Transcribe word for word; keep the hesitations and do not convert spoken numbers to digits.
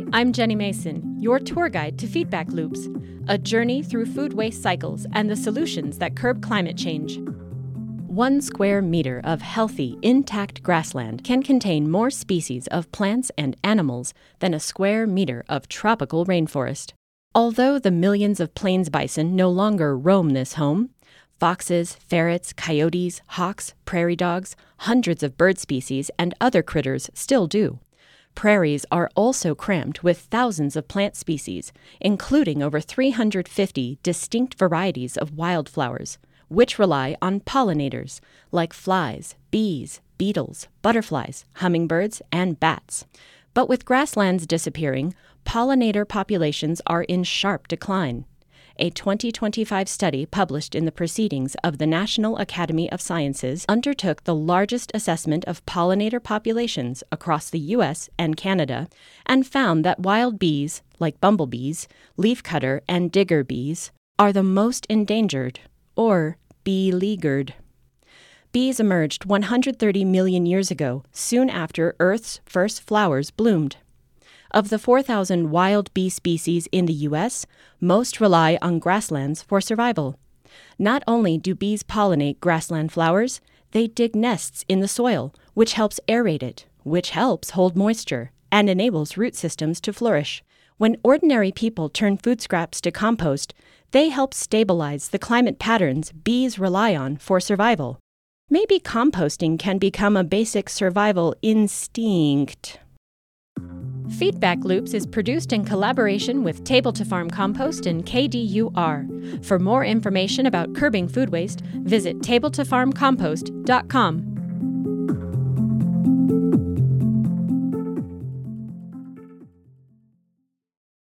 I'm Jenny Mason, your tour guide to Feedback Loops, a journey through food waste cycles and the solutions that curb climate change. One square meter of healthy, intact grassland can contain more species of plants and animals than a square meter of tropical rainforest. Although the millions of plains bison no longer roam this home, foxes, ferrets, coyotes, hawks, prairie dogs, hundreds of bird species, and other critters still do. Prairies are also crammed with thousands of plant species, including over three hundred fifty distinct varieties of wildflowers, which rely on pollinators like flies, bees, beetles, butterflies, hummingbirds, and bats. But with grasslands disappearing, pollinator populations are in sharp decline. A twenty twenty-five study published in the Proceedings of the National Academy of Sciences undertook the largest assessment of pollinator populations across the U S and Canada and found that wild bees, like bumblebees, leafcutter, and digger bees, are the most endangered, or beleaguered. Bees emerged one hundred thirty million years ago, soon after Earth's first flowers bloomed. Of the four thousand wild bee species in the U S, most rely on grasslands for survival. Not only do bees pollinate grassland flowers, they dig nests in the soil, which helps aerate it, which helps hold moisture, and enables root systems to flourish. When ordinary people turn food scraps to compost, they help stabilize the climate patterns bees rely on for survival. Maybe composting can become a basic survival instinct. Feedback Loops is produced in collaboration with Table to Farm Compost and K D U R. For more information about curbing food waste, visit table to farm compost dot com.